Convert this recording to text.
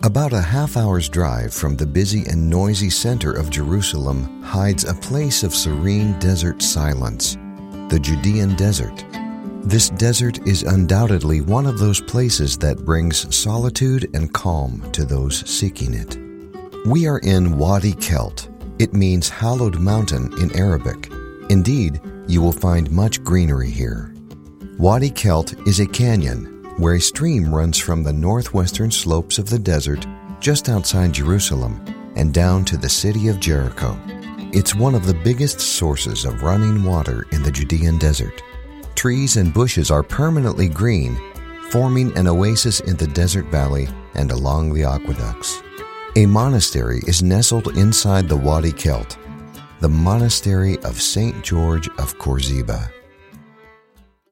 About a half-hour's drive from the busy and noisy center of Jerusalem hides a place of serene desert silence, the Judean Desert. This desert is undoubtedly one of those places that brings solitude and calm to those seeking it. We are in Wadi Kelt. It means hallowed mountain in Arabic. Indeed, you will find much greenery here. Wadi Kelt is a canyon where a stream runs from the northwestern slopes of the desert just outside Jerusalem and down to the city of Jericho. It's one of the biggest sources of running water in the Judean Desert. Trees and bushes are permanently green, forming an oasis in the desert valley and along the aqueducts. A monastery is nestled inside the Wadi Kelt, the Monastery of St. George of Korziba.